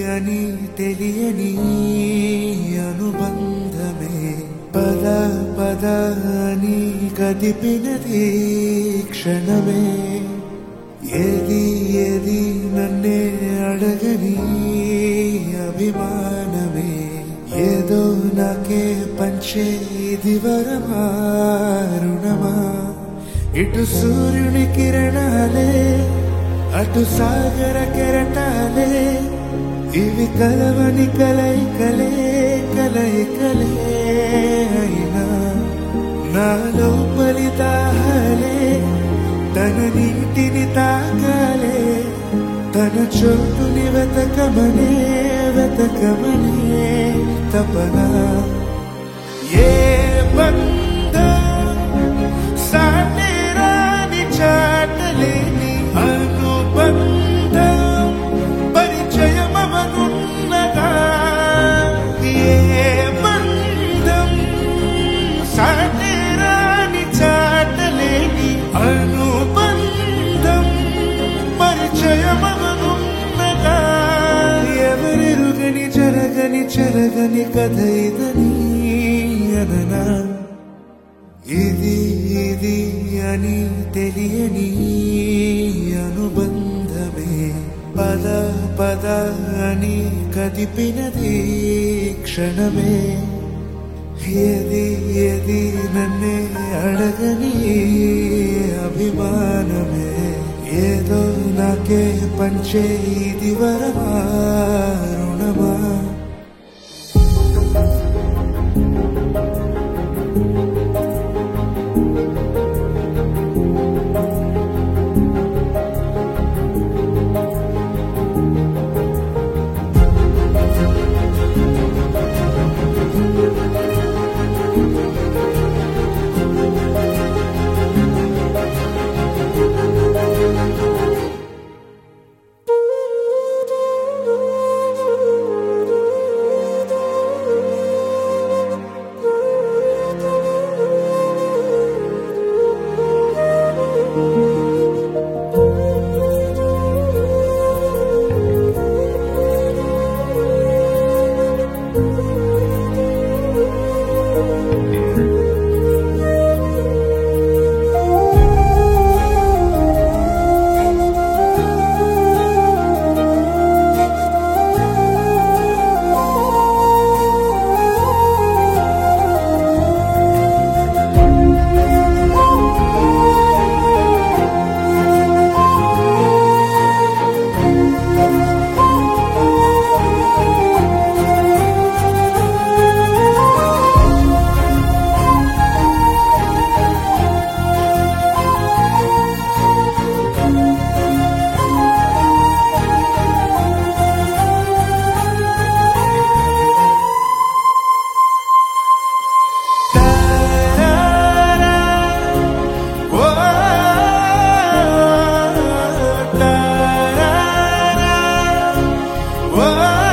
అని తెలియని అనుబంధమే పద పద అని కదిపినది క్షణమే ఏది ఏది నన్నే అడగని అభిమానమే ఏదో నాకే పంచే ఇది వరమా రుణమా ఇటు సూర్యుని కిరణాలే అటు సాగర కెరటాలే ఇవి కలవని కలయికలే కలయికలే అయినా నాలో ఫలితాలే తన నీటిని తాకాలే తన చోటుని వెతకమనే వెతకమనే తపన ఏ బంధం సాటేరాని చాటలేని అనుబంధం పరిచయమనున్నదా ఏ బంధం సాటేరాని చాటలేని అనుబంధం పరిచయమనున్నదా ఎవరెరుగని జరగని చెరగని కథ ఇదని అననా ఇది ఇది అని తెలియని అనుబంధమే పద పద అని కదిపినది క్షణమే ఏది ఏది నన్నే అడగని అభిమానమే ఏదో నాకే పంచే ఇది వరమా రుణమా Whoa